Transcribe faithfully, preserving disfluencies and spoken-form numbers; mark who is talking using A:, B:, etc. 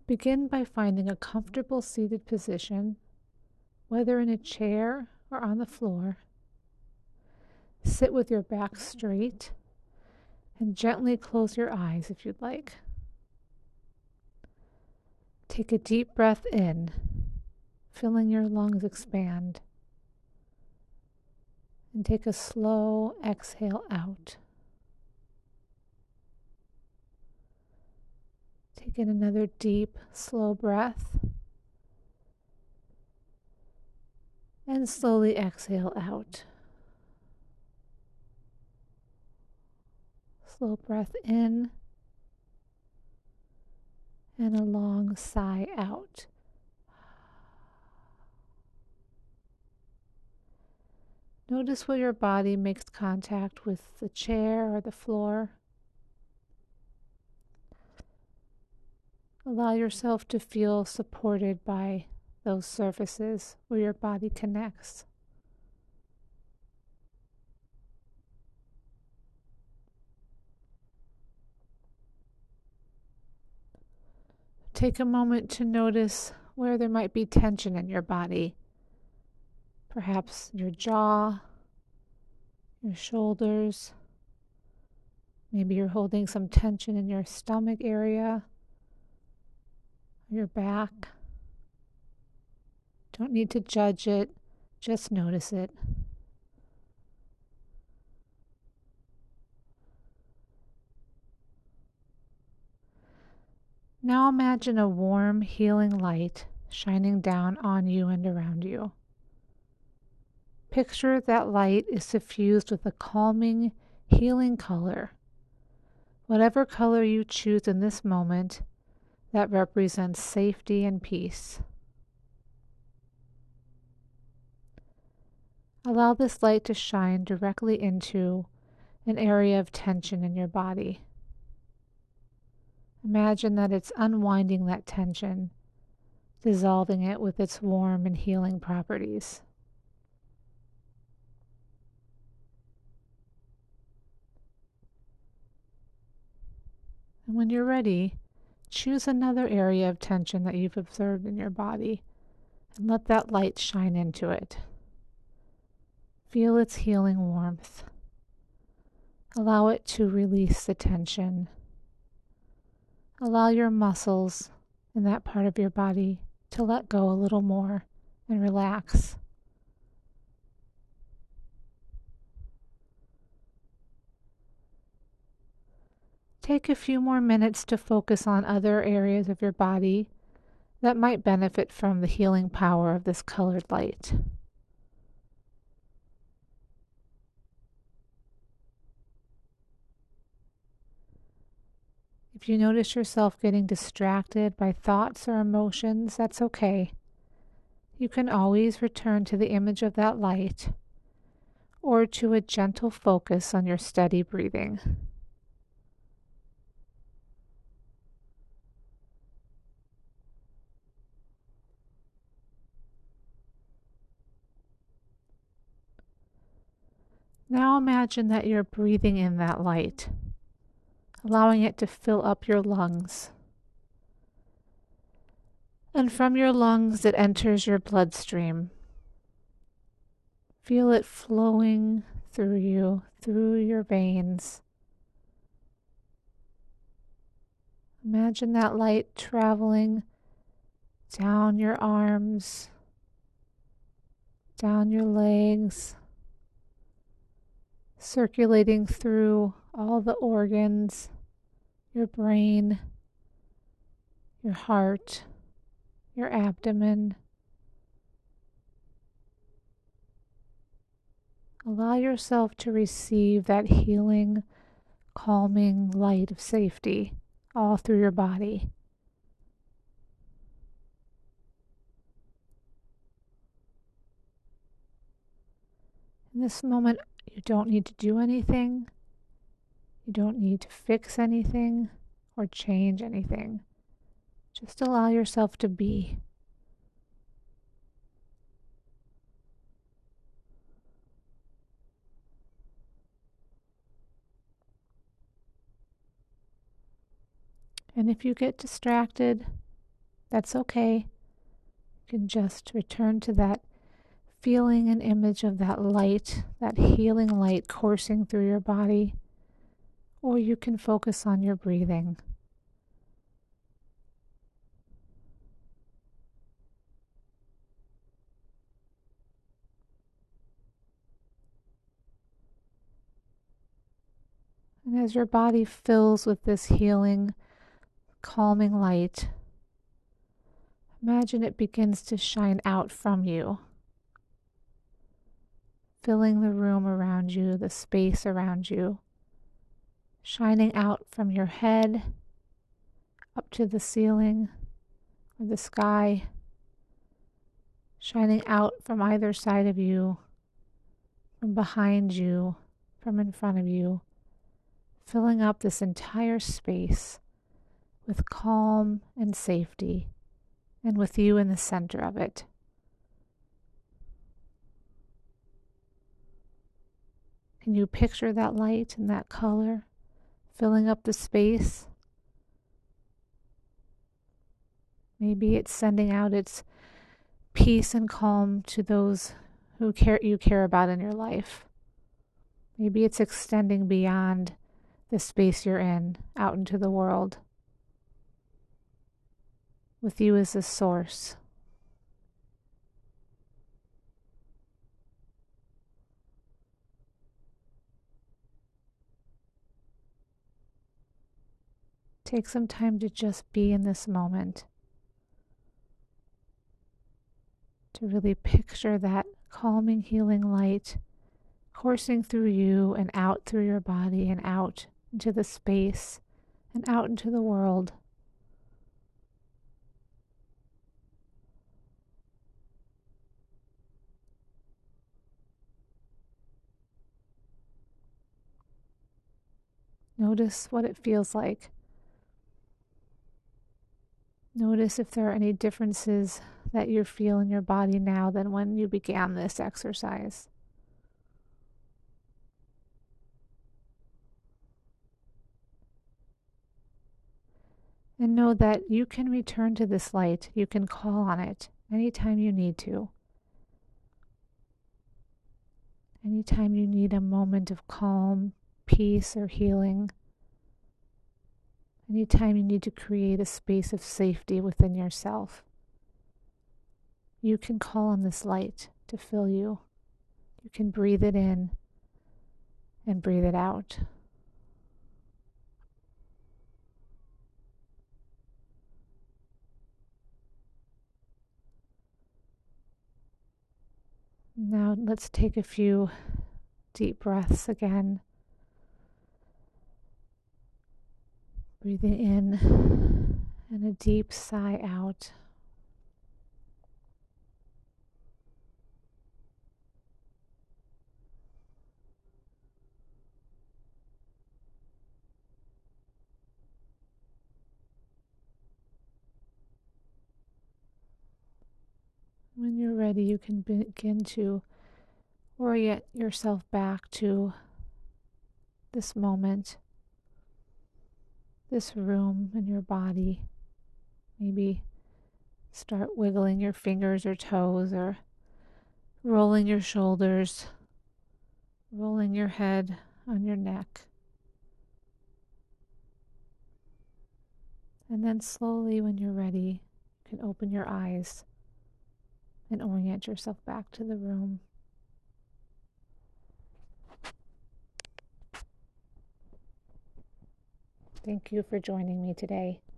A: Begin by finding a comfortable seated position, whether in a chair or on the floor. Sit with your back straight and gently close your eyes if you'd like. Take a deep breath in, feeling your lungs expand. And take a slow exhale out. Take in another deep, slow breath. And slowly exhale out. Slow breath in. And a long sigh out. Notice where your body makes contact with the chair or the floor. Allow yourself to feel supported by those surfaces where your body connects. Take a moment to notice where there might be tension in your body. Perhaps your jaw, your shoulders. Maybe you're holding some tension in your stomach area, your back. Don't need to judge it, just notice it. Now imagine a warm, healing light shining down on you and around you. Picture that light is suffused with a calming, healing color. Whatever color you choose in this moment, that represents safety and peace. Allow this light to shine directly into an area of tension in your body. Imagine that it's unwinding that tension, dissolving it with its warm and healing properties. And when you're ready, choose another area of tension that you've observed in your body and let that light shine into it. Feel its healing warmth. Allow it to release the tension. Allow your muscles in that part of your body to let go a little more and relax. Take a few more minutes to focus on other areas of your body that might benefit from the healing power of this colored light. If you notice yourself getting distracted by thoughts or emotions, that's okay. You can always return to the image of that light or to a gentle focus on your steady breathing. Now imagine that you're breathing in that light, allowing it to fill up your lungs. And from your lungs, it enters your bloodstream. Feel it flowing through you, through your veins. Imagine that light traveling down your arms, down your legs, circulating through all the organs, your brain, your heart, your abdomen. Allow yourself to receive that healing, calming light of safety all through your body. In this moment, you don't need to do anything. You don't need to fix anything or change anything. Just allow yourself to be. And if you get distracted, That's okay. You can just return to that feeling and image of that light, that healing light coursing through your body, or you can focus on your breathing. And as your body fills with this healing, calming light, imagine it begins to shine out from you, filling the room around you, the space around you, shining out from your head up to the ceiling or the sky, shining out from either side of you, from behind you, from in front of you, filling up this entire space with calm and safety, and with you in the center of it. Can you picture that light and that color filling up the space? Maybe it's sending out its peace and calm to those who care you care about in your life. Maybe it's extending beyond the space you're in, out into the world, with you as a source. Take some time to just be in this moment, to really picture that calming, healing light coursing through you and out through your body and out into the space and out into the world. Notice what it feels like. Notice if there are any differences that you feel in your body now than when you began this exercise. And know that you can return to this light. You can call on it anytime you need to. Anytime you need a moment of calm, peace, or healing. Anytime you need to create a space of safety within yourself. You can call on this light to fill you. You can breathe it in and breathe it out. Now let's take a few deep breaths again. Breathing in and a deep sigh out. When you're ready, you can begin to orient yourself back to this moment, this room in your body. Maybe start wiggling your fingers or toes, or rolling your shoulders, rolling your head on your neck. And then slowly, when you're ready, you can open your eyes and orient yourself back to the room. Thank you for joining me today.